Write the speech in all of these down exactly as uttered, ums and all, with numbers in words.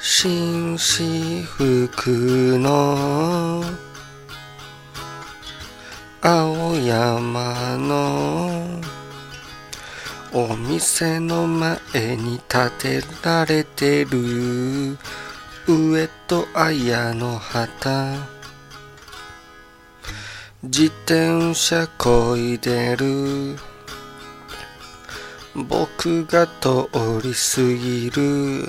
紳士服の青山のお店の前に建てられてる上戸彩の旗、自転車こいでる僕が通り過ぎる。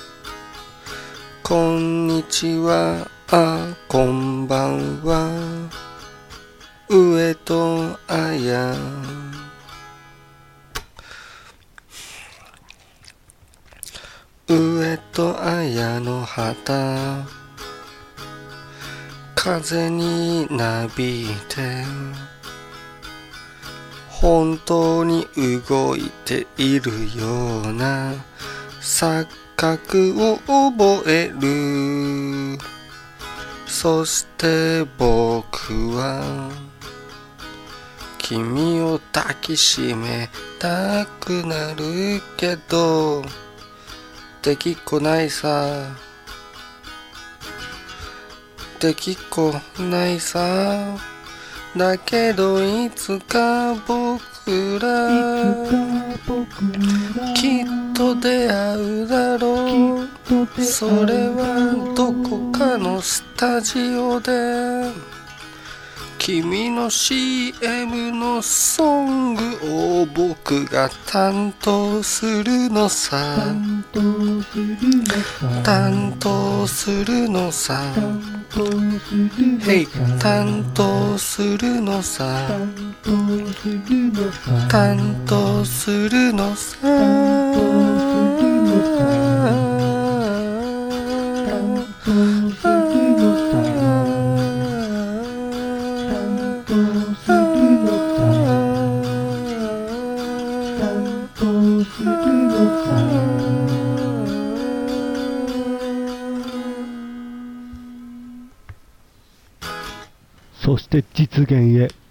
こんにちは、あ、こんばんは、上戸彩。上戸彩の旗、風になびいて本当に動いているような錯覚を覚える。そして僕は君を抱きしめたくなるけどできっこないさ、できっこないさ。だけどいつか僕らきっと出会うだろう。それはどこかのスタジオで君の シーエム のソングを僕が担当するのさ、担当するのさ、へい、担当するのさ、担当するのさ。 そして実現へ。